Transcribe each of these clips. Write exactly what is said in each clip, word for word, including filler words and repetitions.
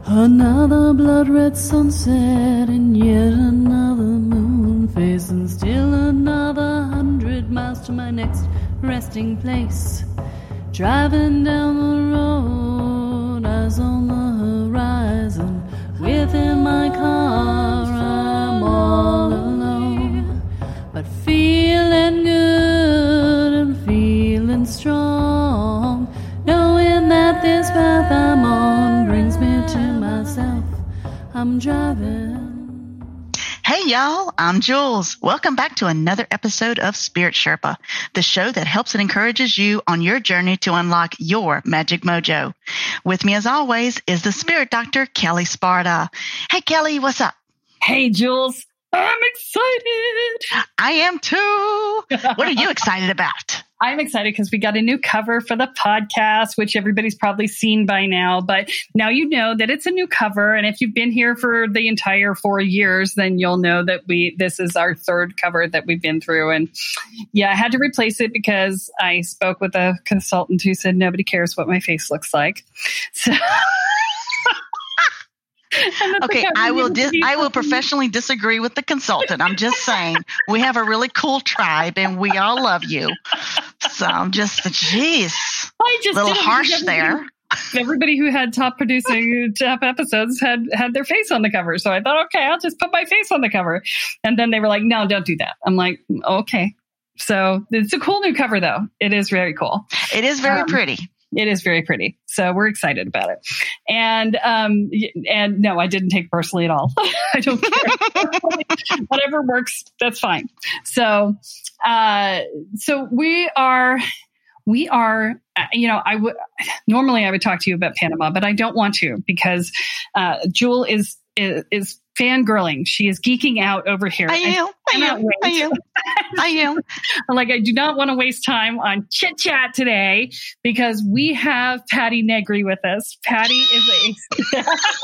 Another blood-red sunset and yet another moon phase, and still another hundred miles to my next resting place. Driving down the road, eyes on the horizon. Within my car, I'm all alone, but feeling good and feeling strong, knowing that this path I'm on brings me to myself. I'm driving. Hey y'all, I'm Jules. Welcome back to another episode of Spirit Sherpa, the show that helps and encourages you on your journey to unlock your magic mojo. With me as always is the Spirit Doctor, Kelly Sparta. Hey Kelly, what's up? Hey Jules, I'm excited. I am too. What are you excited about? I'm excited because we got a new cover for the podcast, which everybody's probably seen by now. But now you know that it's a new cover. And if you've been here for the entire four years, then you'll know that we this is our third cover that we've been through. And yeah, I had to replace it because I spoke with a consultant who said nobody cares what my face looks like. So... Okay, I will dis- I will professionally disagree with the consultant. I'm just saying we have a really cool tribe and we all love you. So I'm just, geez, I just a little harsh there. Everybody who had top producing top episodes had had their face on the cover. So I thought, okay, I'll just put my face on the cover. And then they were like, no, don't do that. I'm like, okay. So it's a cool new cover, though. It is very cool. It is very um, pretty. It is very pretty. So we're excited about it. And, um, and no, I didn't take it personally at all. I don't care. Whatever works, that's fine. So, uh, so we are, we are, you know, I would, normally I would talk to you about Panama, but I don't want to because, uh, Jewel is, is, is fangirling. She is geeking out over here. I am. I am. I am. I am. Like, I do not want to waste time on chit chat today because we have Patti Negri with us. Patti is a,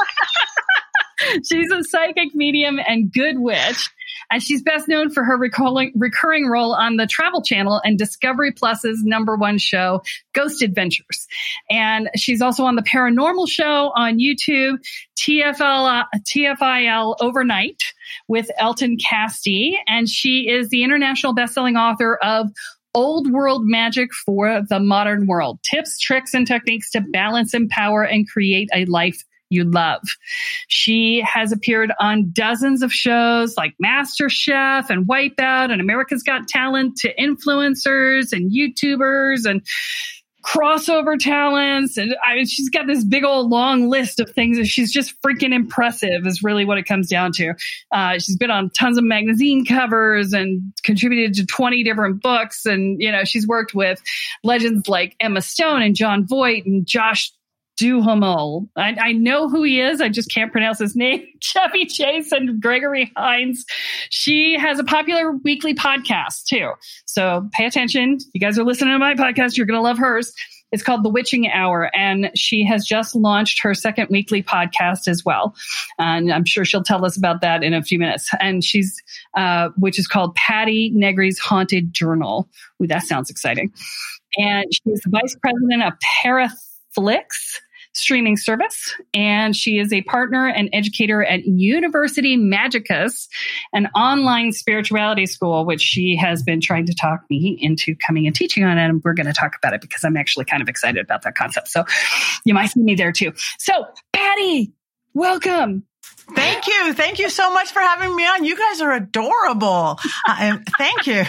she's a psychic medium and good witch. And she's best known for her recalling, recurring role on the Travel Channel and Discovery Plus's number one show, Ghost Adventures. And she's also on the Paranormal Show on YouTube, T F L, uh, T F I L Overnight with Elton Castee. And she is the international bestselling author of Old World Magic for the Modern World, Tips, Tricks, and Techniques to Balance, Empower, and Create a Life You Love. She has appeared on dozens of shows like MasterChef and Wipeout and America's Got Talent to influencers and YouTubers and crossover talents. And I mean, she's got this big old long list of things that she's just freaking impressive is really what it comes down to. Uh, she's been on tons of magazine covers and contributed to twenty different books. And, you know, she's worked with legends like Emma Stone and John Voight and Josh Duhamel. I, I know who he is. I just can't pronounce his name. Chevy Chase and Gregory Hines. She has a popular weekly podcast too. So pay attention. You guys are listening to my podcast. You're going to love hers. It's called The Witching Hour. And she has just launched her second weekly podcast as well. And I'm sure she'll tell us about that in a few minutes. And she's, uh, which is called Patti Negri's Haunted Journal. Ooh, that sounds exciting. And she's the vice president of Paraflix streaming service, and she is a partner and educator at University Magicus, an online spirituality school, which she has been trying to talk me into coming and teaching on, and we're going to talk about it because I'm actually kind of excited about that concept. So you might see me there too. So Patti, welcome. Thank you. Thank you so much for having me on. You guys are adorable. I, thank you.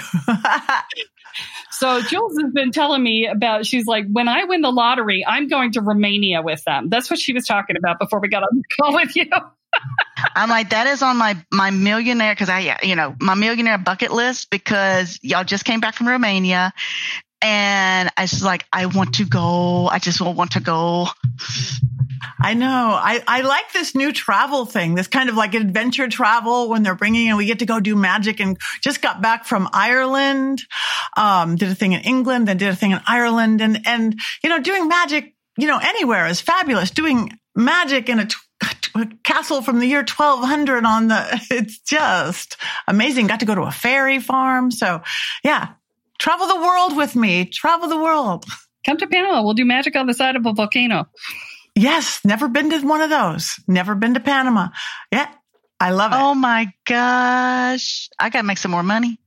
So Jules has been telling me about, she's like, when I win the lottery, I'm going to Romania with them. That's what she was talking about before we got on the call with you. I'm like, that is on my, my millionaire, because I, you know, my millionaire bucket list, because y'all just came back from Romania. And I was like, I want to go. I just want to go. I know. I, I like this new travel thing, this kind of like adventure travel when they're bringing in, we get to go do magic, and just got back from Ireland, um, did a thing in England, then did a thing in Ireland. And, and, you know, doing magic, you know, anywhere is fabulous. Doing magic in a, t- a castle from the year twelve hundred on the, it's just amazing. Got to go to a fairy farm. So yeah, travel the world with me. Travel the world. Come to Panama. We'll do magic on the side of a volcano. Yes. Never been to one of those. Never been to Panama. Yeah. I love it. Oh my gosh. I got to make some more money.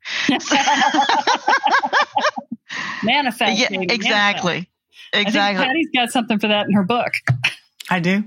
Manifest. Yeah, baby, exactly. manifest. Exactly. I think Patty's got something for that in her book. I do.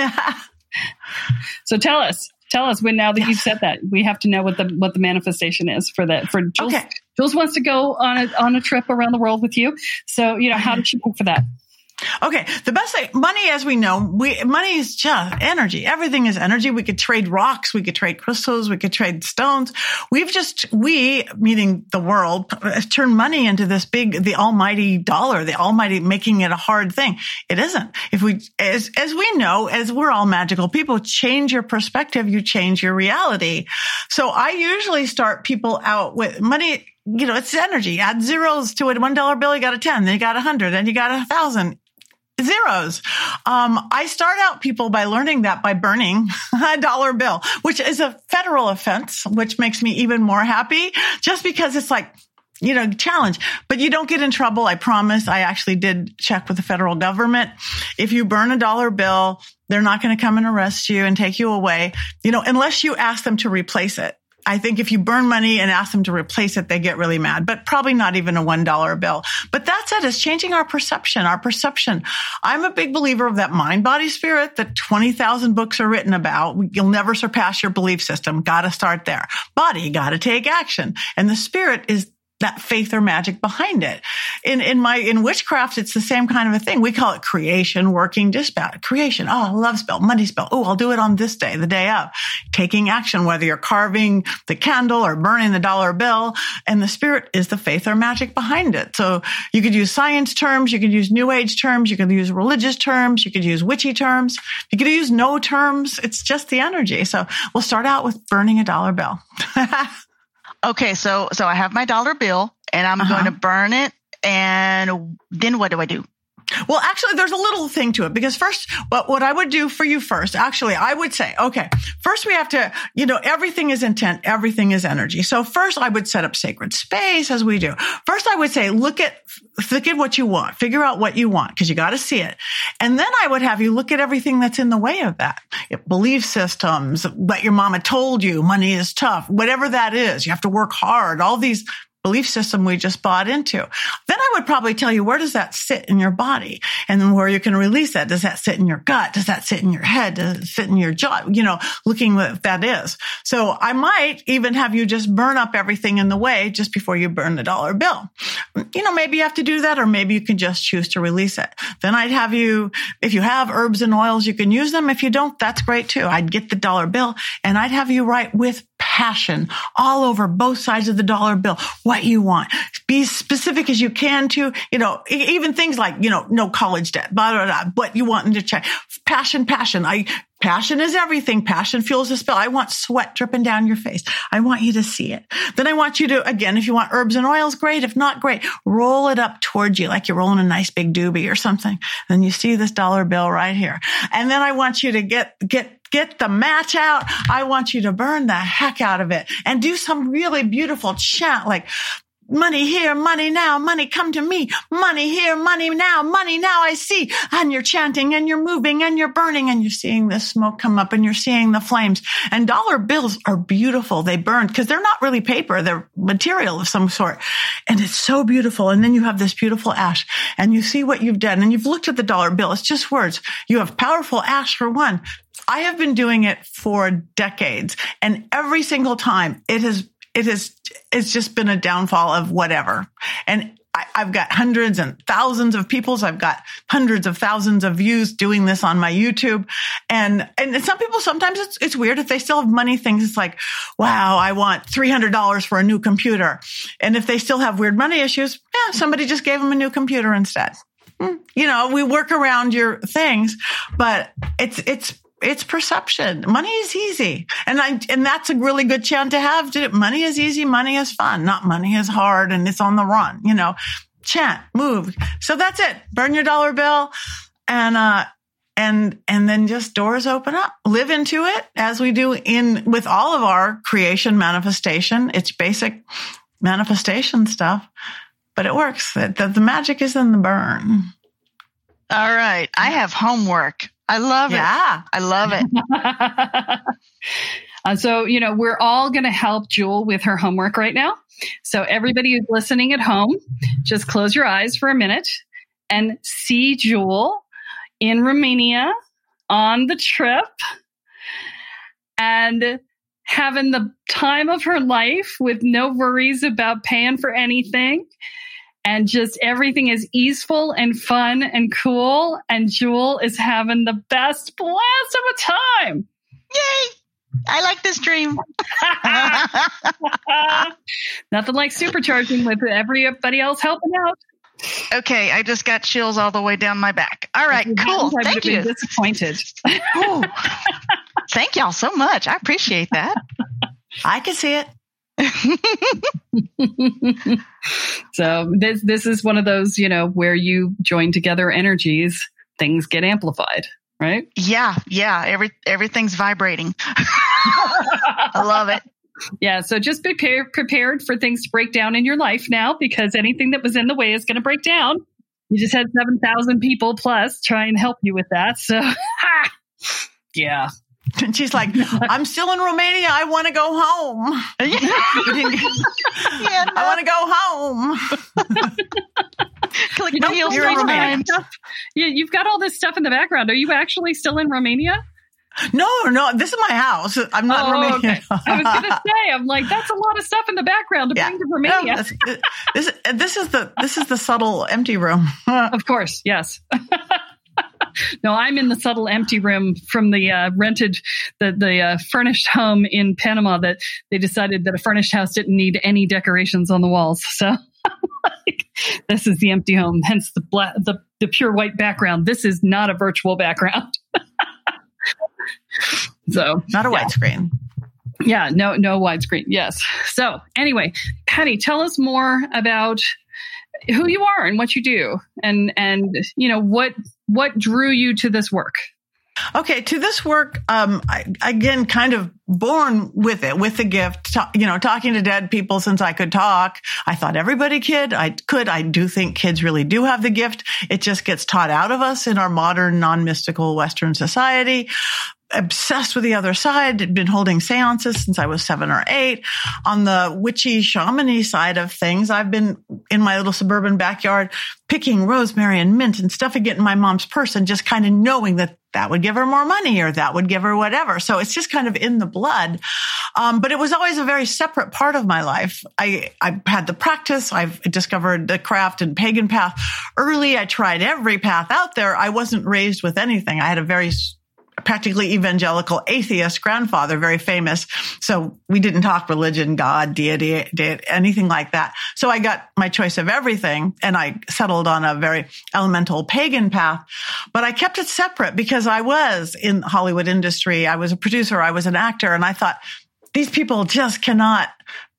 So tell us, tell us when, now that you've said that, we have to know what the, what the manifestation is for that. For Jules, Okay. Jules wants to go on a, on a trip around the world with you. So, you know, how did she pay for that? Okay. The best thing, money, as we know, we, money is just energy. Everything is energy. We could trade rocks. We could trade crystals. We could trade stones. We've just, we, meaning the world, turned money into this big, the almighty dollar, the almighty, making it a hard thing. It isn't. If we, as, as we know, as we're all magical people, change your perspective, you change your reality. So I usually start people out with money. You know, it's energy. Add zeros to a one dollar bill. You got a ten, then you got a hundred, then you got a thousand. Zeros. Um, I start out people by learning that by burning a dollar bill, which is a federal offense, which makes me even more happy just because it's like, you know, challenge, but you don't get in trouble. I promise. I actually did check with the federal government. If you burn a dollar bill, they're not going to come and arrest you and take you away, you know, unless you ask them to replace it. I think if you burn money and ask them to replace it, they get really mad, but probably not even a one dollar bill. But that's it. It's changing our perception, our perception. I'm a big believer of that mind, body, spirit that twenty thousand books are written about. You'll never surpass your belief system. Got to start there. Body, got to take action. And the spirit is that faith or magic behind it. In, in my, in witchcraft, it's the same kind of a thing. We call it creation, working, dispatch, creation. Oh, I love spell, money spell. Oh, I'll do it on this day, the day of. Taking action, whether you're carving the candle or burning the dollar bill. And the spirit is the faith or magic behind it. So you could use science terms. You could use new age terms. You could use religious terms. You could use witchy terms. You could use no terms. It's just the energy. So we'll start out with burning a dollar bill. Okay, so so I have my dollar bill and I'm Uh-huh. going to burn it. And then what do I do? Well, actually, there's a little thing to it because first, what, what I would do for you first, actually, I would say, okay, first we have to, you know, everything is intent, everything is energy. So first I would set up sacred space as we do. First, I would say, look at, look at what you want, figure out what you want because you got to see it. And then I would have you look at everything that's in the way of that. Belief systems, what your mama told you, money is tough, whatever that is, you have to work hard, all these belief system we just bought into. Then I would probably tell you, where does that sit in your body? And then where you can release that. Does that sit in your gut? Does that sit in your head? Does it sit in your jaw? You know, looking what that is. So I might even have you just burn up everything in the way just before you burn the dollar bill. You know, maybe you have to do that, or maybe you can just choose to release it. Then I'd have you, if you have herbs and oils, you can use them. If you don't, that's great too. I'd get the dollar bill and I'd have you write with passion all over both sides of the dollar bill what you want. Be specific as you can to, you know, even things like, you know, no college debt, blah, blah, blah, what you want to check. Passion, passion. I, passion is everything. Passion fuels the spill. I want sweat dripping down your face. I want you to see it. Then I want you to, again, if you want herbs and oils, great. If not, great. Roll it up towards you like you're rolling a nice big doobie or something. Then you see this dollar bill right here. And then I want you to get, get, Get the match out. I want you to burn the heck out of it and do some really beautiful chant like, money here, money now, money come to me, money here, money now, money now I see. And you're chanting and you're moving and you're burning and you're seeing the smoke come up and you're seeing the flames. And dollar bills are beautiful. They burn because they're not really paper. They're material of some sort. And it's so beautiful. And then you have this beautiful ash and you see what you've done and you've looked at the dollar bill. It's just words. You have powerful ash for one. I have been doing it for decades and every single time it has, it has, it's just been a downfall of whatever. And I, I've got hundreds and thousands of peoples. I've got hundreds of thousands of views doing this on my YouTube. And, and some people, sometimes it's, it's weird if they still have money things. It's like, wow, I want three hundred dollars for a new computer. And if they still have weird money issues, yeah, somebody just gave them a new computer instead. You know, we work around your things, but it's, it's, It's perception. Money is easy. And I, and that's a really good chant to have. Money is easy. Money is fun. Not money is hard and it's on the run, you know, chant, move. So that's it. Burn your dollar bill and, uh, and, and then just doors open up, live into it as we do in with all of our creation manifestation. It's basic manifestation stuff, but it works. The, the, the magic is in the burn. All right. I have homework. I love Yeah. it. I love it. uh, so, you know, we're all going to help Jewel with her homework right now. So everybody who's listening at home, just close your eyes for a minute and see Jewel in Romania on the trip and having the time of her life with no worries about paying for anything. And just everything is easeful and fun and cool. And Jewel is having the best blast of a time. Yay! I like this dream. Nothing like supercharging with everybody else helping out. Okay, I just got chills all the way down my back. All right, cool. I Thank would you. be disappointed. Ooh. Thank y'all so much. I appreciate that. I can see it. So this this is one of those, you know, where you join together energies, things get amplified, right? Yeah, yeah. Every everything's vibrating. I love it. Yeah. So just be prepare, prepared for things to break down in your life now, because anything that was in the way is going to break down. You just had seven thousand people plus try and help you with that. So, yeah. And she's like, I'm still in Romania. I want to go home. Yeah, no. I want to go home. Click You my don't heels feel three like times. that. Yeah, you've got all this stuff in the background. Are you actually still in Romania? No, no, this is my house. I'm not in Oh, Romania. okay. I was going to say, I'm like, that's a lot of stuff in the background to Yeah. bring to Romania. No, that's- this, this is the this is the subtle empty room. Of course, yes. No, I'm in the subtle empty room from the uh, rented, the the uh, furnished home in Panama that they decided that a furnished house didn't need any decorations on the walls. So like, this is the empty home, hence the black, the the pure white background. This is not a virtual background. So Not a yeah. widescreen. Yeah, no, no widescreen. Yes. So anyway, Patty, tell us more about who you are and what you do, and and you know what what drew you to this work. Okay, to this work, um, I, again, kind of born with it, with the gift, ta- you know, talking to dead people since I could talk. I thought everybody kid, I could. I do think kids really do have the gift. It just gets taught out of us in our modern, non-mystical Western society. Obsessed with the other side, had been holding seances since I was seven or eight. On the witchy shamany side of things, I've been in my little suburban backyard picking rosemary and mint and stuffing it in my mom's purse and just kind of knowing that that would give her more money or that would give her whatever. So it's just kind of in the blood. Um, but it was always a very separate part of my life. I, I had the practice. I've discovered the craft and pagan path early. I tried every path out there. I wasn't raised with anything. I had a very practically evangelical atheist grandfather, very famous. So we didn't talk religion, God, deity, deity, anything like that. So I got my choice of everything and I settled on a very elemental pagan path, but I kept it separate because I was in the Hollywood industry. I was a producer. I was an actor. And I thought these people just cannot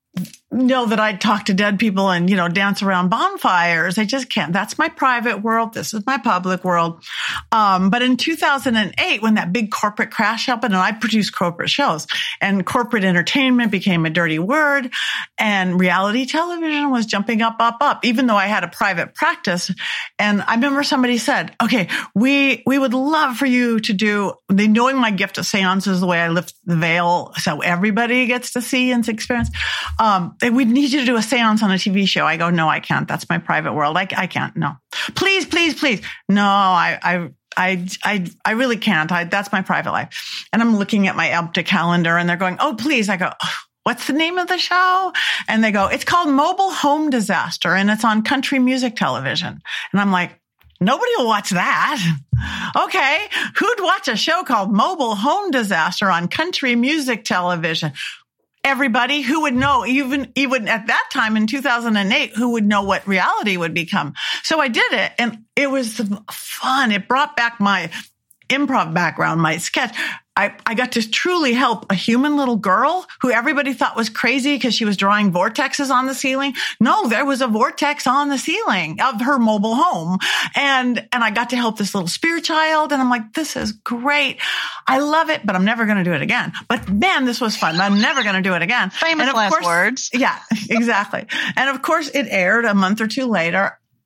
know that I'd talk to dead people and, you know, dance around bonfires. I just can't. That's my private world. This is my public world. Um, but in two thousand eight, when that big corporate crash happened, and I produced corporate shows, and corporate entertainment became a dirty word, and reality television was jumping up, up, up, even though I had a private practice. And I remember somebody said, okay, we, we would love for you to do, they knowing my gift of seances, the way I lift the veil so everybody gets to see and experience. Um, we need you to do a seance on a T V show. I go, no, I can't. That's my private world. I, I can't. No, please, please, please. No, I, I, I, I, I really can't. I, that's my private life. And I'm looking at my Epta calendar and they're going, oh, please. I go, what's the name of the show? And they go, it's called Mobile Home Disaster and it's on country music television. And I'm like, nobody will watch that. Okay. Who'd watch a show called Mobile Home Disaster on country music television? Everybody who would know, even, even at that time in two thousand eight, who would know what reality would become. So I did it and it was fun. It brought back my improv background, my sketch. I, I got to truly help a human little girl who everybody thought was crazy because she was drawing vortexes on the ceiling. No, there was a vortex on the ceiling of her mobile home. And, and I got to help this little spirit child. And I'm like, this is great. I love it, but I'm never going to do it again. But man, this was fun. I'm never going to do it again. Famous and of last course, words. Yeah, exactly. And of course it aired a month or two later.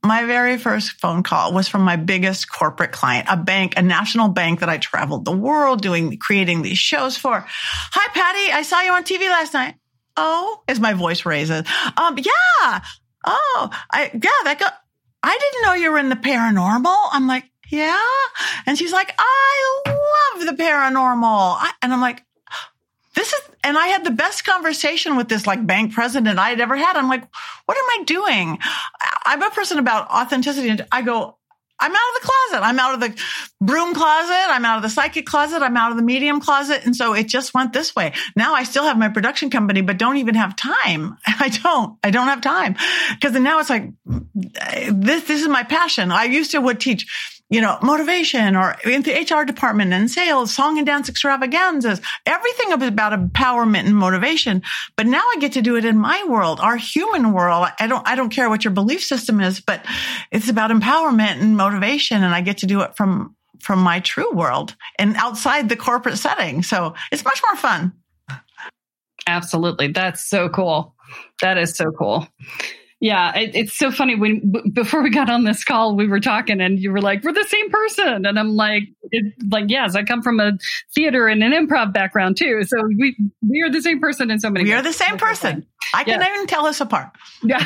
my very first phone call was from my biggest corporate client, a bank, a national bank that I traveled the world doing, creating these shows for. Hi, Patty. I saw you on T V last night. Oh, as my voice raises. Um, yeah. Oh, I, yeah, that got, I didn't know you were in the paranormal. I'm like, yeah. And she's like, I love the paranormal. I, and I'm like, this is, and I had the best conversation with this like bank president I had ever had. I'm like, what am I doing? I'm a person about authenticity. And I go, I'm out of the closet. I'm out of the broom closet. I'm out of the psychic closet. I'm out of the medium closet. And so it just went this way. Now I still have my production company, but don't even have time. I don't, I don't have time because now it's like, this, this is my passion. I used to would teach, you know, motivation or in the H R department and sales, song and dance extravaganzas, everything about empowerment and motivation. But now I get to do it in my world, our human world. I don't, I don't care what your belief system is, but it's about empowerment and motivation. And I get to do it from, from my true world and outside the corporate setting. So it's much more fun. Absolutely. That's so cool. That is so cool. Yeah, it, it's so funny. When b- before we got on this call, we were talking, and you were like, "We're the same person," and I'm like, it, "Like, yes, I come from a theater and an improv background too, so we we are the same person in so many." We ways. are the same person. I can yeah. even tell us apart. Yeah.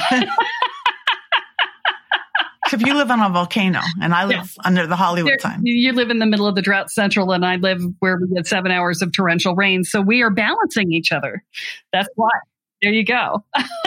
If you live on a volcano and I live yeah. under the Hollywood there, sign. You live in the middle of the drought central, and I live where we get seven hours of torrential rain, so we are balancing each other. That's why. There you go.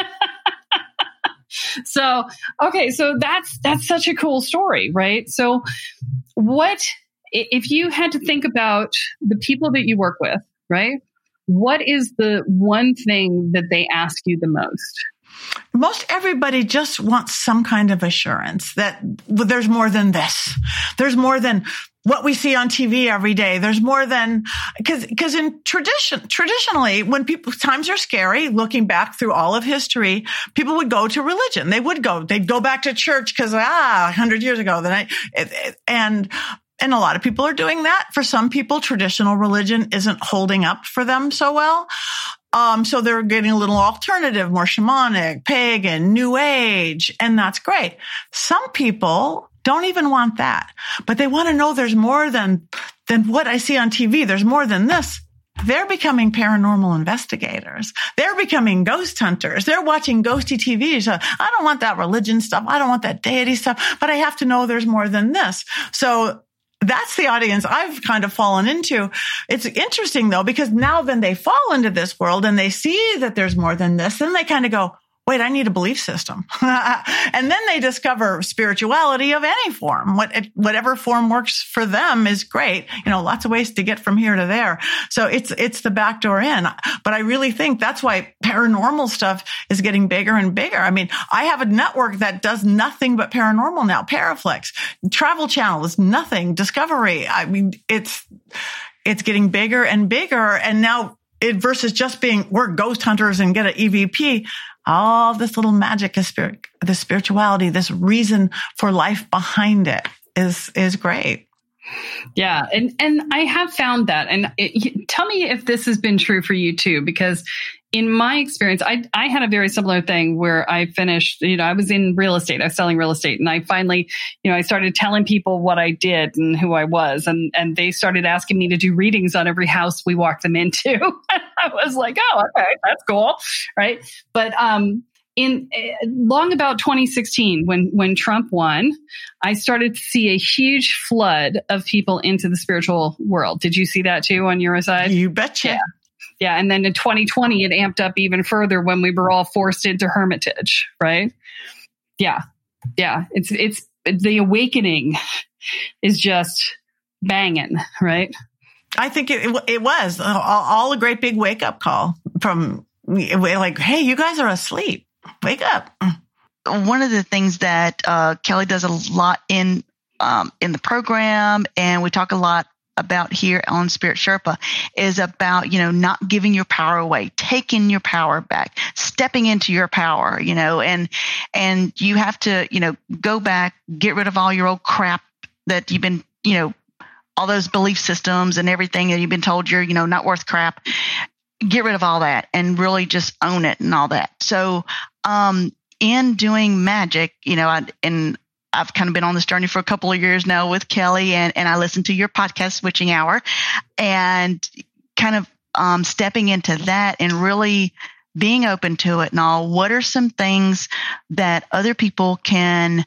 So, okay. So that's, that's such a cool story, right? So what, if you had to think about the people that you work with, right? What is the one thing that they ask you the most? Most everybody just wants some kind of assurance that there's more than this. There's more than what we see on T V every day. There's more than, because, because in tradition, traditionally, when people, times are scary, looking back through all of history, people would go to religion. They would go, they'd go back to church because, ah, a hundred years ago, then I, it, it, and, and a lot of people are doing that. For some people, traditional religion isn't holding up for them so well. Um, so they're getting a little alternative, more shamanic, pagan, new age, and that's great. Some people don't even want that, but they want to know there's more than, than what I see on T V. There's more than this. They're becoming paranormal investigators. They're becoming ghost hunters. They're watching ghosty T V. So I don't want that religion stuff. I don't want that deity stuff, but I have to know there's more than this. So that's the audience I've kind of fallen into. It's interesting though, because now then they fall into this world and they see that there's more than this. Then they kind of go, wait, I need a belief system. And then they discover spirituality of any form. What, whatever form works for them is great. You know, lots of ways to get from here to there. So it's, it's the back door in. But I really think that's why paranormal stuff is getting bigger and bigger. I mean, I have a network that does nothing but paranormal now. Paraflex, Travel Channel is nothing. Discovery. I mean, it's, it's getting bigger and bigger. And now it versus just being, we're ghost hunters and get an E V P. All this little magic, is spirit, the spirituality, this reason for life behind it is, is great. Yeah. And, and I have found that. And it, tell me if this has been true for you too, because in my experience, I, I had a very similar thing where I finished, you know, I was in real estate, I was selling real estate. And I finally, you know, I started telling people what I did and who I was. And, and they started asking me to do readings on every house we walked them into. I was like, oh, okay, that's cool. Right. But, um, in uh, long about twenty sixteen, when, when Trump won, I started to see a huge flood of people into the spiritual world. Did you see that too on your side? You betcha. Yeah. Yeah. And then in twenty twenty, it amped up even further when we were all forced into hermitage, right? Yeah. Yeah. It's, it's the awakening is just banging, right? I think it, it, it was all, all a great big wake up call from like, hey, you guys are asleep. Wake up. One of the things that uh, Kelly does a lot in um, in the program, and we talk a lot about here on Spirit Sherpa, is about, you know, not giving your power away, taking your power back, stepping into your power, you know, and and you have to, you know, go back, get rid of all your old crap that you've been, you know, all those belief systems and everything that you've been told you're, you know, not worth crap. Get rid of all that and really just own it and all that. So, um, in doing magic, you know, I, and I've kind of been on this journey for a couple of years now with Kelly, and, and I listen to your podcast, Switching Hour, and kind of um, stepping into that and really being open to it and all. What are some things that other people can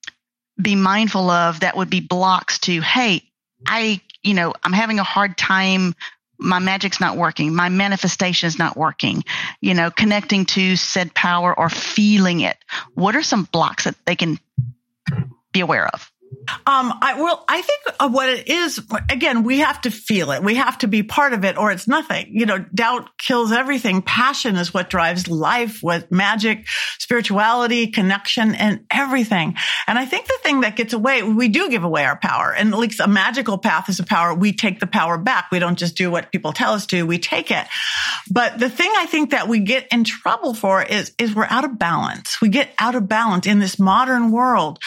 be mindful of that would be blocks to, hey, I, you know, I'm having a hard time. My magic's not working. My manifestation is not working, you know, connecting to said power or feeling it. What are some blocks that they can be aware of? Um, I well, I think what it is, again, we have to feel it. We have to be part of it, or it's nothing. You know, doubt kills everything. Passion is what drives life, with magic, spirituality, connection, and everything. And I think the thing that gets away, we do give away our power. And at least a magical path is a power. We take the power back. We don't just do what people tell us to. We take it. But the thing I think that we get in trouble for is, is we're out of balance. We get out of balance in this modern world.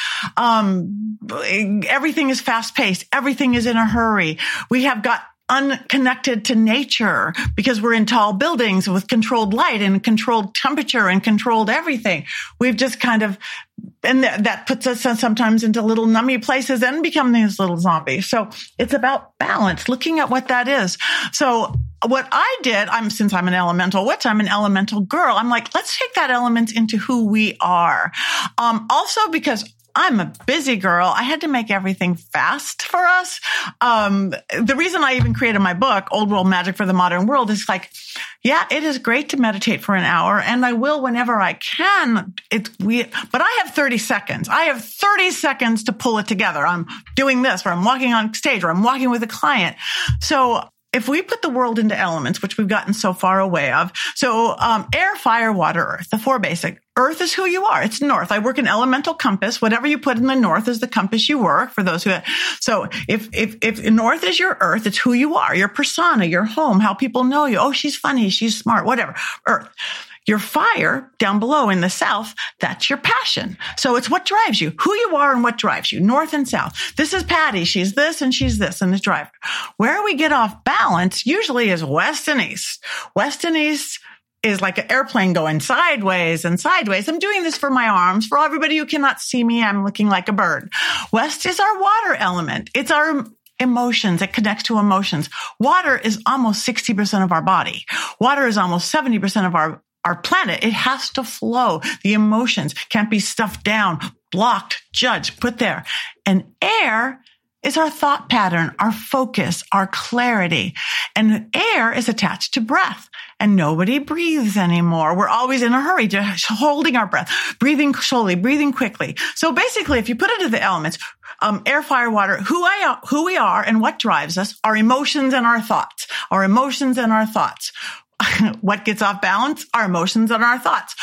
Um, Everything is fast paced. Everything is in a hurry. We have got unconnected to nature because we're in tall buildings with controlled light and controlled temperature and controlled everything. We've just kind of, and that, that puts us sometimes into little nummy places and become these little zombies. So it's about balance, looking at what that is. So what I did, I'm, since I'm an elemental witch, I'm an elemental girl. I'm like, let's take that element into who we are. Um, also because I'm a busy girl. I had to make everything fast for us. Um, the reason I even created my book, Old World Magic for the Modern World, is like, yeah, it is great to meditate for an hour, and I will whenever I can. It's weird, but I have thirty seconds. I have thirty seconds to pull it together. I'm doing this, or I'm walking on stage, or I'm walking with a client. So if we put the world into elements, which we've gotten so far away of, so um, air, fire, water, earth, the four basic. Earth is who you are. It's north. I work an elemental compass. Whatever you put in the north is the compass you work, for those who, so if, if, if north is your earth, it's who you are, your persona, your home, how people know you. Oh, she's funny. She's smart, whatever. Earth. Your fire down below in the south, that's your passion. So it's what drives you, who you are and what drives you, north and south. This is Patty. She's this and she's this and this driver. Where we get off balance usually is west and east. West and east is like an airplane going sideways and sideways. I'm doing this for my arms. For everybody who cannot see me, I'm looking like a bird. West is our water element. It's our emotions. It connects to emotions. Water is almost sixty percent of our body. Water is almost seventy percent of our, our planet. It has to flow. The emotions can't be stuffed down, blocked, judged, put there. And air is our thought pattern, our focus, our clarity. And air is attached to breath. And nobody breathes anymore. We're always in a hurry, just holding our breath, breathing slowly, breathing quickly. So basically, if you put it into the elements, um, air, fire, water, who I, who we are and what drives us, our emotions and our thoughts, our emotions and our thoughts. What gets off balance? Our emotions and our thoughts.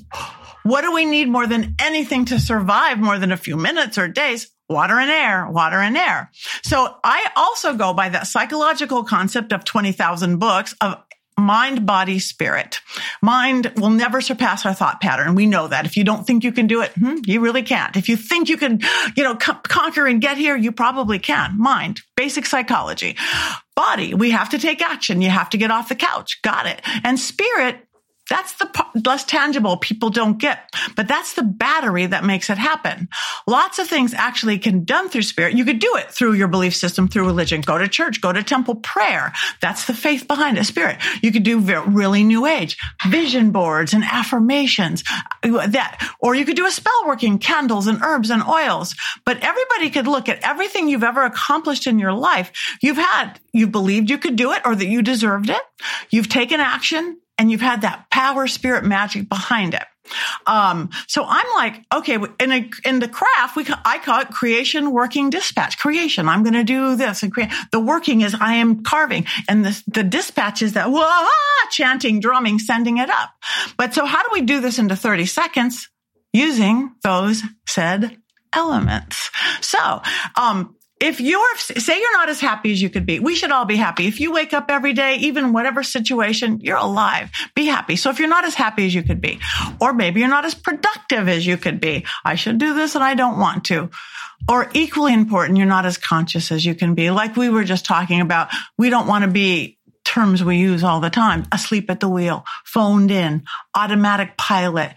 What do we need more than anything to survive more than a few minutes or days? Water and air, water and air. So I also go by that psychological concept of twenty thousand books of mind, body, spirit. Mind will never surpass our thought pattern. We know that. If you don't think you can do it, hmm, you really can't. If you think you can, you know, co- conquer and get here, you probably can. Mind, basic psychology. Body, we have to take action. You have to get off the couch. Got it. And spirit, that's the less tangible people don't get, but that's the battery that makes it happen. Lots of things actually can be done through spirit. You could do it through your belief system, through religion. Go to church, go to temple, prayer. That's the faith behind it, spirit. You could do really new age, vision boards and affirmations, that, or you could do a spell working, candles and herbs and oils. But everybody could look at everything you've ever accomplished in your life. You've had, you believed you could do it or that you deserved it. You've taken action. And you've had that power, spirit, magic behind it. Um, so I'm like, okay, in a, in the craft, we, I call it creation, working, dispatch. Creation, I'm going to do this and create. The working is I am carving, and the, the dispatch is that wah, chanting, drumming, sending it up. But so how do we do this into thirty seconds? Using those said elements. So, um, if you're, say you're not as happy as you could be, we should all be happy. If you wake up every day, even whatever situation, you're alive, be happy. So if you're not as happy as you could be, or maybe you're not as productive as you could be, I should do this and I don't want to. Or equally important, you're not as conscious as you can be. Like we were just talking about, we don't want to be terms we use all the time. Asleep at the wheel, phoned in, automatic pilot.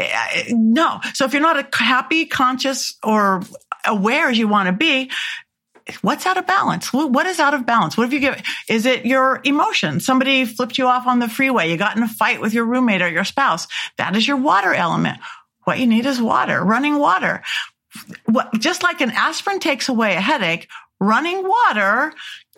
No. So if you're not a happy, conscious, or aware as you want to be, what's out of balance? What is out of balance? What have you given? Is it your emotion? Somebody flipped you off on the freeway. You got in a fight with your roommate or your spouse. That is your water element. What you need is water, running water. What, just like an aspirin takes away a headache, running water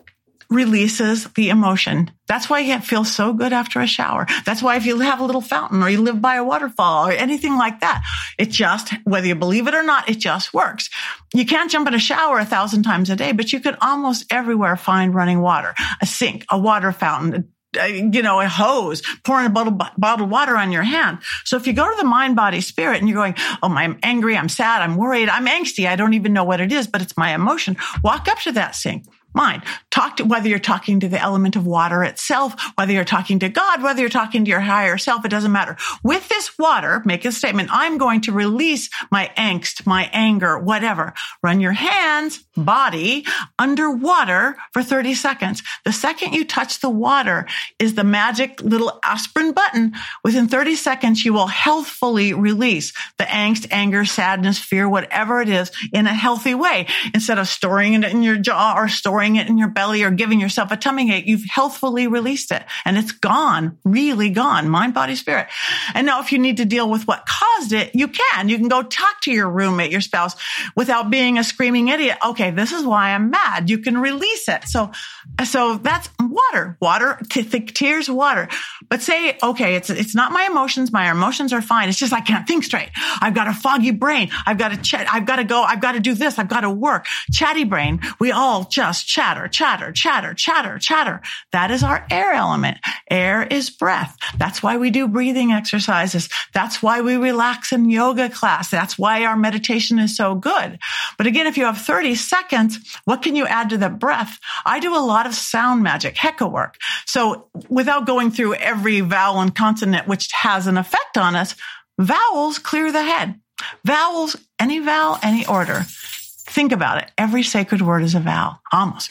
releases the emotion. That's why you feel so good after a shower. That's why if you have a little fountain or you live by a waterfall or anything like that, it just, whether you believe it or not, it just works. You can't jump in a shower a thousand times a day, but you can almost everywhere find running water, a sink, a water fountain, you know, a hose, pouring a bottle, bottled water on your hand. So if you go to the mind, body, spirit, and you're going, oh, I'm angry, I'm sad, I'm worried, I'm angsty, I don't even know what it is, but it's my emotion. Walk up to that sink. Mind. Talk to, whether you're talking to the element of water itself, whether you're talking to God, whether you're talking to your higher self, it doesn't matter. With this water, make a statement. I'm going to release my angst, my anger, whatever. Run your hands, body, underwater for thirty seconds. The second you touch the water is the magic little aspirin button. Within thirty seconds, you will healthfully release the angst, anger, sadness, fear, whatever it is in a healthy way. Instead of storing it in your jaw or storing it in your belly or giving yourself a tummy ache, you've healthfully released it and it's gone, really gone, mind, body, spirit. And now if you need to deal with what caused it, you can. You can go talk to your roommate, your spouse, without being a screaming idiot. Okay, this is why I'm mad. You can release it. So, so that's water, water, t- th- tears, water. But say, okay, it's, it's not my emotions. My emotions are fine. It's just, I can't think straight. I've got a foggy brain. I've got to chat. I've got to go. I've got to do this. I've got to work. Chatty brain. We all just chatter, chatter, chatter, chatter, chatter. That is our air element. Air is breath. That's why we do breathing exercises. That's why we relax in yoga class. That's why our meditation is so good. But again, if you have thirty seconds, what can you add to the breath? I do a lot of sound magic, heka work. So without going through every vowel and consonant, which has an effect on us, vowels clear the head. Vowels, any vowel, any order. Think about it. Every sacred word is a vowel. Almost.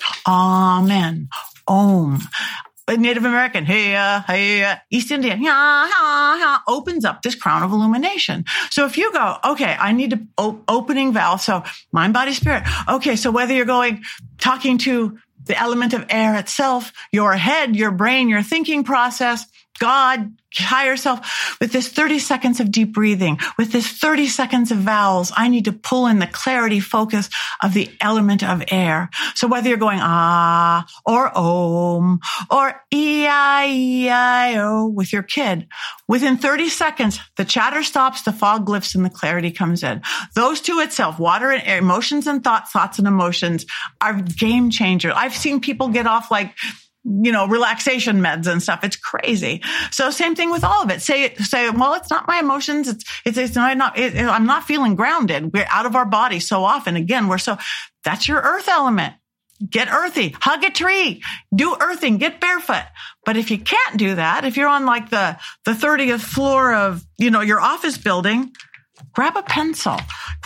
Amen. Om. Native American, hey, uh, hey, uh, East Indian, yeah, yeah, yeah, opens up this crown of illumination. So if you go, okay, I need to op- opening vowel. So mind, body, spirit. Okay. So whether you're going, talking to the element of air itself, your head, your brain, your thinking process, God, higher self, with this thirty seconds of deep breathing, with this thirty seconds of vowels, I need to pull in the clarity focus of the element of air. So whether you're going ah, or om, or E I E I O with your kid, within thirty seconds, the chatter stops, the fog lifts, and the clarity comes in. Those two itself, water and air, emotions and thoughts, thoughts and emotions, are game changers. I've seen people get off like, you know, relaxation meds and stuff. It's crazy. So same thing with all of it. Say, say, well, it's not my emotions. It's, it's, it's not, not it, I'm not feeling grounded. We're out of our body so often. Again, we're so, that's your earth element. Get earthy, hug a tree, do earthing, get barefoot. But if you can't do that, if you're on like the, the thirtieth floor of, you know, your office building, grab a pencil,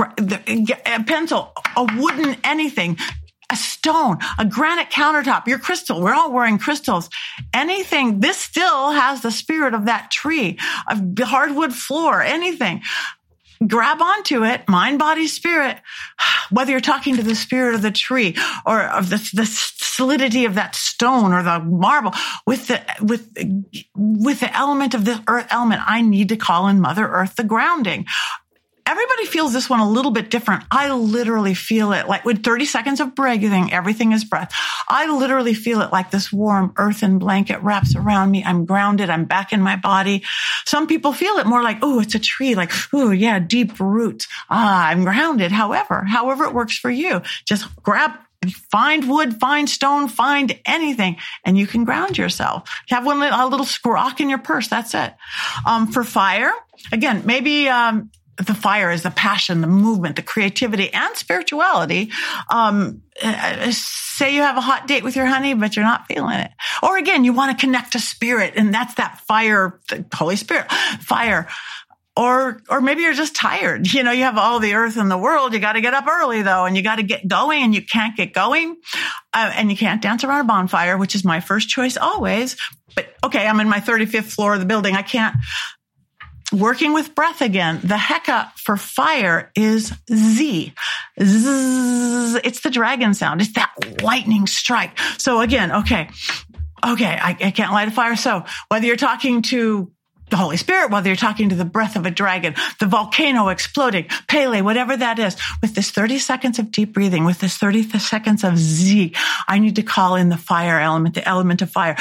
a pencil, a wooden anything, a stone, a granite countertop, your crystal. We're all wearing crystals. Anything, this still has the spirit of that tree, a hardwood floor, anything. Grab onto it, mind, body, spirit, whether you're talking to the spirit of the tree or of the, the solidity of that stone or the marble with the, with, with the element of the earth element. I need to call in Mother Earth, the grounding. Everybody feels this one a little bit different. I literally feel it like with thirty seconds of breathing, everything is breath. I literally feel it like this warm earthen blanket wraps around me. I'm grounded. I'm back in my body. Some people feel it more like, oh, it's a tree. Like, oh, yeah, deep roots. Ah, I'm grounded. However, however it works for you, just grab, find wood, find stone, find anything, and you can ground yourself. Have one a little squawk in your purse. That's it. Um, for fire, again, maybe, um, the fire is the passion, the movement, the creativity, and spirituality. Um, say you have a hot date with your honey, but you're not feeling it. Or again, you want to connect to spirit, and that's that fire, the Holy Spirit, fire. or, or maybe you're just tired. You know, you have all the earth in the world. You got to get up early though, and you got to get going, and you can't get going. Uh, and you can't dance around a bonfire, which is my first choice always. But okay, I'm in my thirty-fifth floor of the building. I can't. Working with breath again. The Heka for fire is Z. Zzz. It's the dragon sound. It's that lightning strike. So again, okay, okay, I, I can't light a fire. So whether you're talking to the Holy Spirit, whether you're talking to the breath of a dragon, the volcano exploding, Pele, whatever that is, with this thirty seconds of deep breathing, with this thirty seconds of Z, I need to call in the fire element, the element of fire.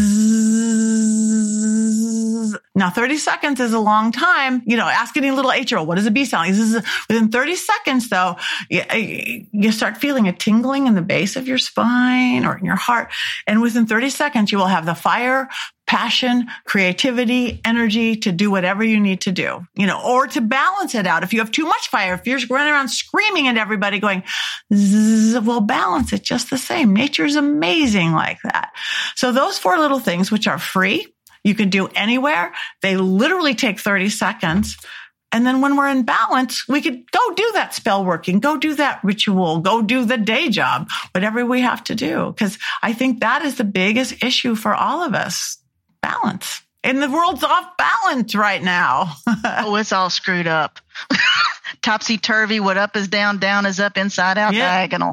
Zzz. Now, thirty seconds is a long time. You know, ask any little eight-year-old, what does a bee sound like? Zzz. Within thirty seconds, though, you, you start feeling a tingling in the base of your spine or in your heart. And within thirty seconds, you will have the fire, passion, creativity, energy to do whatever you need to do, you know, or to balance it out. If you have too much fire, if you're running around screaming at everybody going, zzz, well, balance it just the same. Nature's amazing like that. So those four little things, which are free, you can do anywhere. They literally take thirty seconds. And then when we're in balance, we could go do that spell working, go do that ritual, go do the day job, whatever we have to do. Because I think that is the biggest issue for all of us. Balance. And the world's off balance right now. Oh, it's all screwed up. Topsy-turvy. What up is down, down is up, inside out, yeah. Diagonal.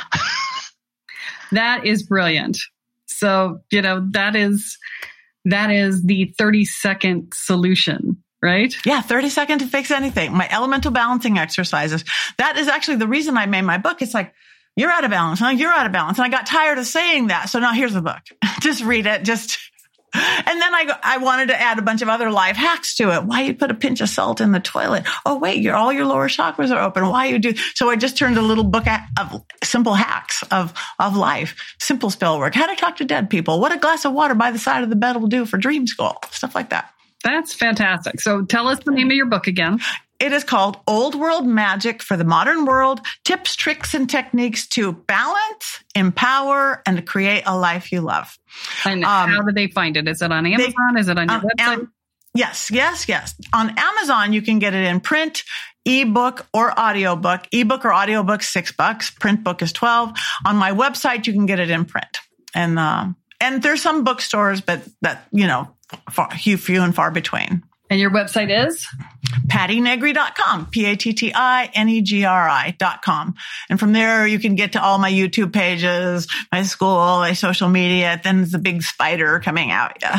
That is brilliant. So, you know, that is, that is the thirty second solution, right? Yeah. thirty seconds to fix anything. My elemental balancing exercises. That is actually the reason I made my book. It's like, you're out of balance. Huh? You're out of balance. And I got tired of saying that. So now here's the book. Just read it. Just, and then I, I wanted to add a bunch of other life hacks to it. Why you put a pinch of salt in the toilet? Oh, wait, your, all your lower chakras are open. Why you do? So I just turned a little book of simple hacks of, of life, simple spell work, how to talk to dead people, what a glass of water by the side of the bed will do for dream school, stuff like that. That's fantastic. So tell us the name of your book again. It is called Old World Magic for the Modern World, Tips, Tricks, and Techniques to Balance, Empower, and to Create a Life You Love. And um, how do they find it? Is it on Amazon? They, is it on your um, website? Um, yes, yes, yes. On Amazon, you can get it in print, ebook, or audiobook. Ebook or audiobook, six bucks. Print book is twelve. On my website, you can get it in print. And uh, and there's some bookstores, but that, you know, far, few, few and far between. And your website is? Patti Negri dot com, P A T T I N E G R I dot com. And from there, you can get to all my YouTube pages, my school, my social media. Then there's the big spider coming out. Yeah.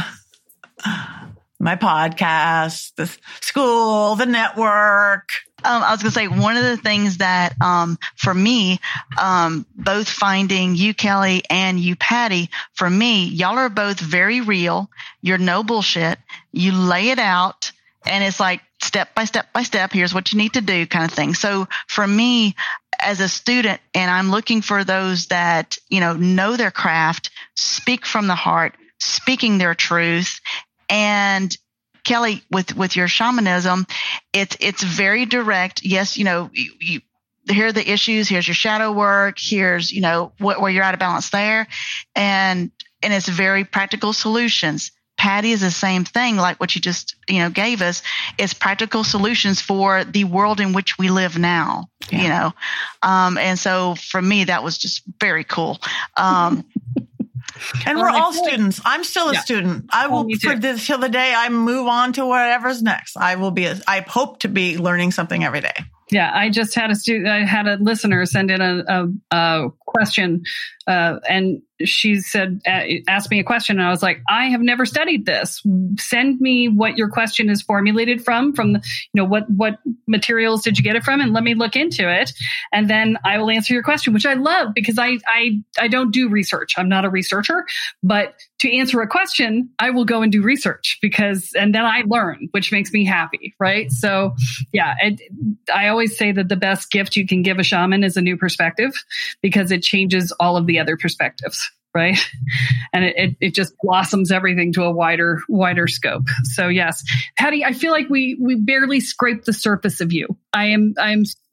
My podcast, the school, the network. Um, I was going to say, one of the things that, um, for me, um, both finding you, Kelly, and you, Patti, for me, y'all are both very real. You're no bullshit. You lay it out, and it's like step by step by step, here's what you need to do kind of thing. So for me, as a student, and I'm looking for those that, you know, know their craft, speak from the heart, speaking their truth, and Kelly, with, with your shamanism, it's, it's very direct. Yes, you know, you, you, here are the issues. Here's your shadow work. Here's, you know, wh- where you're out of balance there. And, and it's very practical solutions. Patti is the same thing, like what you just, you know, gave us. It's practical solutions for the world in which we live now, yeah. you know. Um, and so for me, that was just very cool. Um, And we're all students. I'm still a yeah. student. I will, for this, till the day I move on to whatever's next. I will be, a, I hope to be learning something every day. Yeah. I just had a student, I had a listener send in a, a, a question, uh, and she said, asked me a question, and I was like, I have never studied this. Send me what your question is formulated from, from the, you know, what, what materials did you get it from? And let me look into it. And then I will answer your question, which I love because I, I, I don't do research. I'm not a researcher, but to answer a question, I will go and do research because, and then I learn, which makes me happy. Right. So yeah, it, I always say that the best gift you can give a shaman is a new perspective because it changes all of the other perspectives. Right. And it, it, it just blossoms everything to a wider, wider scope. So yes, Patti, I feel like we, we barely scraped the surface of you. I am, I'm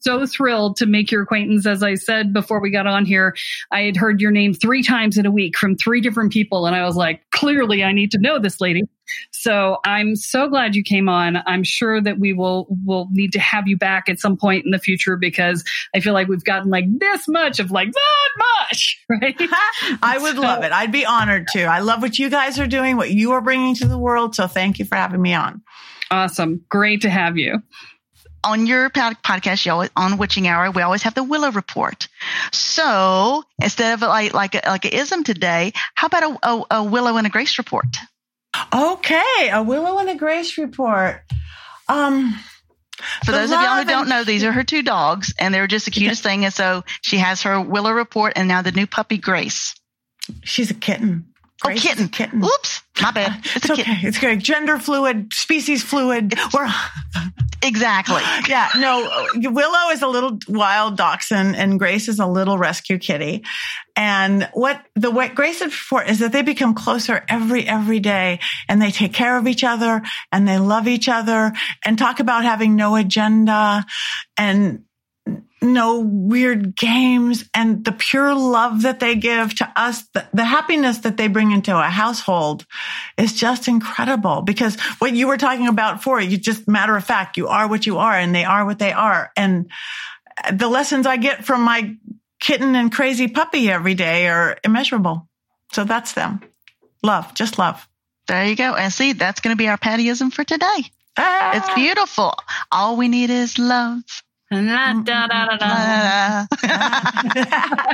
so thrilled to make your acquaintance. As I said before we got on here, I had heard your name three times in a week from three different people. And I was like, clearly I need to know this lady. So I'm so glad you came on. I'm sure that we will will need to have you back at some point in the future, because I feel like we've gotten like this much of like that much, right? I would so, love it. I'd be honored to. I love what you guys are doing, what you are bringing to the world. So thank you for having me on. Awesome. Great to have you. On your podcast, you always, on Witching Hour, we always have the Willow Report. So instead of like like a, like an ism today, how about a, a, a Willow and a Grace report? Okay, a Willow and a Grace report. Um, For those of y'all who don't know, these are her two dogs, and they're just the cutest thing. And so she has her Willow report, and now the new puppy, Grace. She's a kitten. Grace oh, kitten. kitten. Oops, my bad. It's, it's a okay. kitten. It's good. Gender fluid, species fluid. We're exactly. Yeah. No, Willow is a little wild dachshund, and Grace is a little rescue kitty. And what the what Grace is for is that they become closer every every day, and they take care of each other, and they love each other, and talk about having no agenda and no weird games, and the pure love that they give to us, the, the happiness that they bring into a household is just incredible. Because what you were talking about before, you just matter of fact, you are what you are, and they are what they are. And the lessons I get from my kitten and crazy puppy every day are immeasurable. So that's them. Love, just love. There you go. And see, that's going to be our Pattyism for today. Ah. It's beautiful. All we need is love. La, da, da, da, da.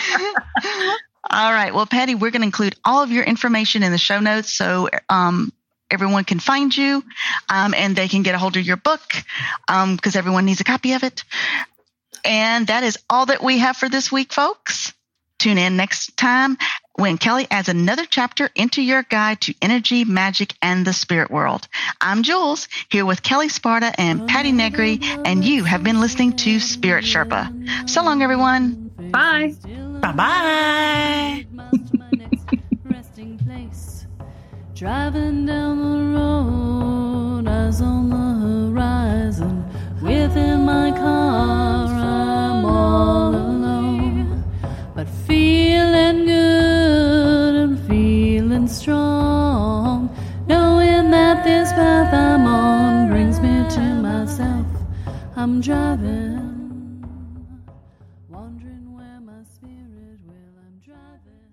All right. Well, Patty, we're going to include all of your information in the show notes, so um, everyone can find you um, and they can get a hold of your book, because um, everyone needs a copy of it. And that is all that we have for this week, folks. Tune in next time when Kelly adds another chapter into your guide to energy, magic, and the spirit world. I'm Jules, here with Kelly Sparta and Patty Negri, and you have been listening to Spirit Sherpa. So long, everyone. Bye. Bye-bye. Driving down the road, eyes on the horizon. Within my car, I'm all alone, but feeling good and feeling strong, knowing that this path I'm on brings me to myself. I'm driving, wondering where my spirit will. I'm driving.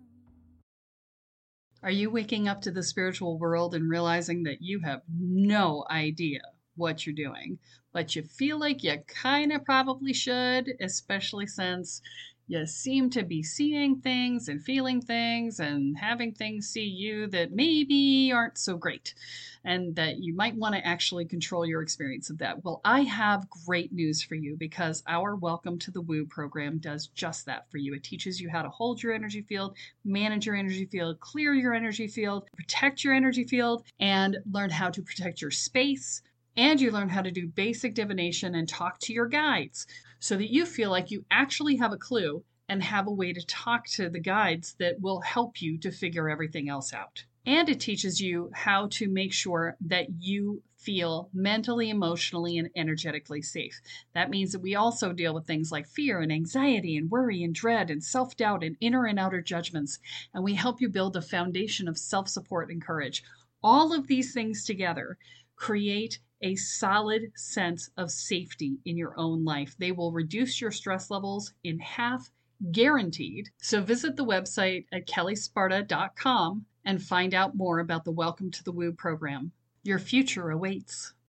Are you waking up to the spiritual world and realizing that you have no idea what you're doing, but you feel like you kind of probably should, especially since you seem to be seeing things and feeling things and having things see you that maybe aren't so great, and that you might want to actually control your experience of that? Well, I have great news for you, because our Welcome to the Woo program does just that for you. It teaches you how to hold your energy field, manage your energy field, clear your energy field, protect your energy field, and learn how to protect your space. And you learn how to do basic divination and talk to your guides, so that you feel like you actually have a clue and have a way to talk to the guides that will help you to figure everything else out. And it teaches you how to make sure that you feel mentally, emotionally, and energetically safe. That means that we also deal with things like fear and anxiety and worry and dread and self-doubt and inner and outer judgments. And we help you build a foundation of self-support and courage. All of these things together create a solid sense of safety in your own life. They will reduce your stress levels in half, guaranteed. So visit the website at kelly sparta dot com and find out more about the Welcome to the Woo program. Your future awaits.